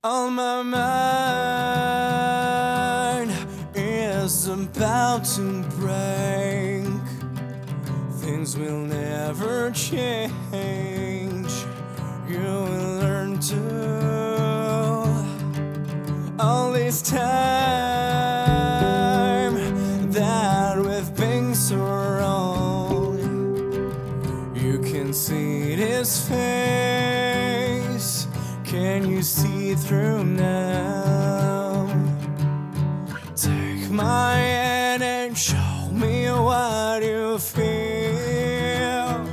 On my mind is about to break. Things will never change. You will learn to. All this time that we've been so wrong, you can see his face. Can you see through now? Take my hand and show me what you feel.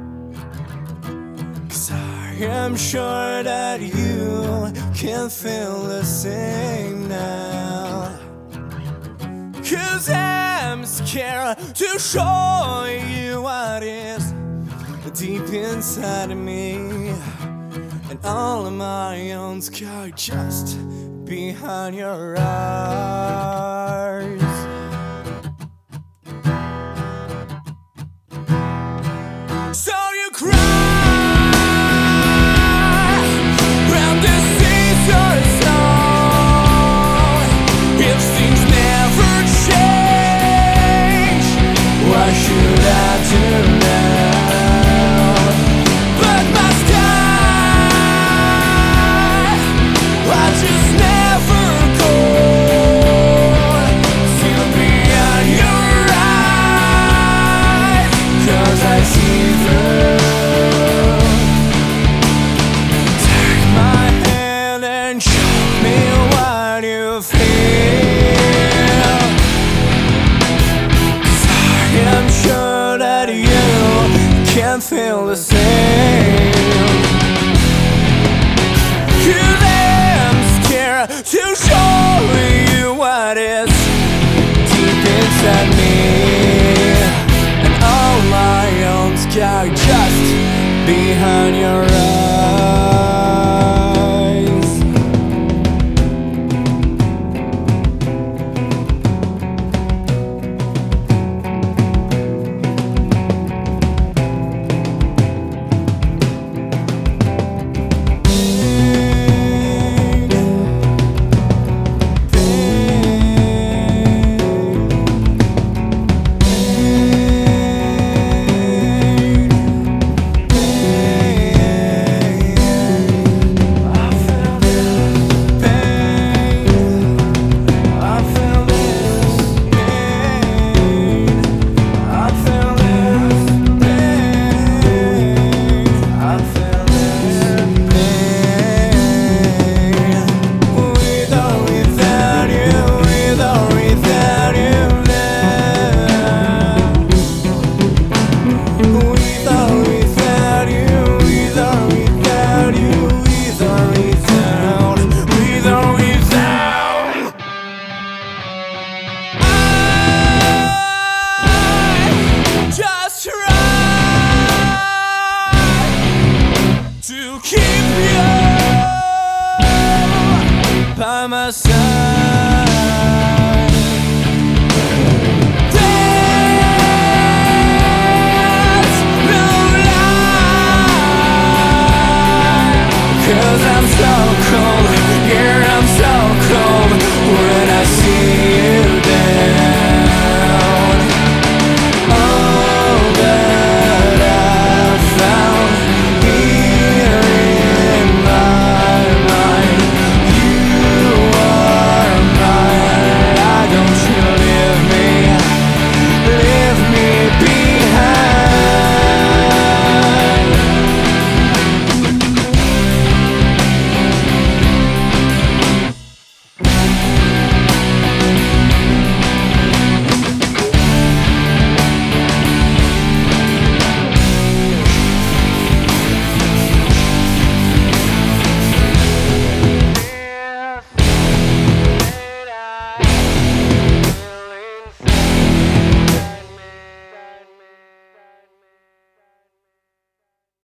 'Cause I am sure that you can feel the same now. 'Cause I'm scared to show you what is deep inside of me. And all of my own sky just behind your eyes. So you cry when the seas are song. If things never change, what should I do now? Feel the same. 'Cause I'm scared to show you what is deep inside me. And all my own sky just behind your eyes. To keep you by my side.